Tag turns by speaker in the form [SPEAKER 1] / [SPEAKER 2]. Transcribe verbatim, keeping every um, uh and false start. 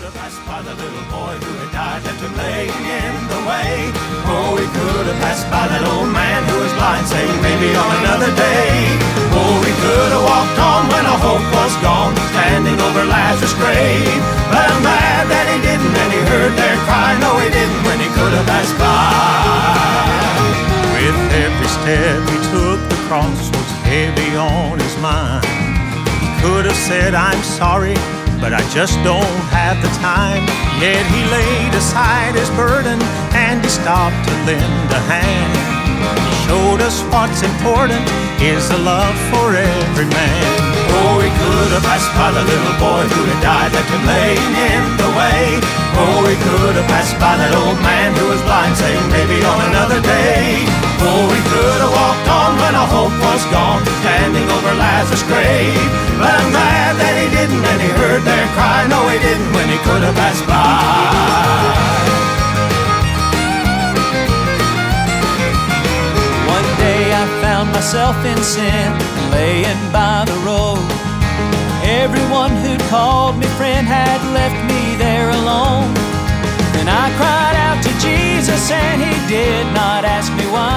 [SPEAKER 1] have passed by the little boy who had died, left him laying in the way. Oh, he could have passed by that old man who was blind, saying maybe on another day. Oh, he could have walked on when all hope was gone, standing over Lazarus' grave. But I'm glad that he didn't, and he heard their cry. No, he didn't when he could have passed by. With every step he took, the cross was heavy on his mind. He could have said, I'm sorry, but I just don't have the time. Yet he laid aside his burden and he stopped to lend a hand. He showed us what's important is the love for every man. Oh, he could have passed by the little boy who had died, left him laying in the way. Oh, he could have passed by that old man who was blind, saying maybe on another day. Oh, he could have walked on when all hope was gone, standing over Lazarus' grave. But I'm glad that he didn't, and he heard their cry. No, he didn't when he could have passed by.
[SPEAKER 2] One day I found myself in sin, laying by the road. Everyone who'd called me friend had left me there alone. Then I cried out to Jesus and he did not ask me why.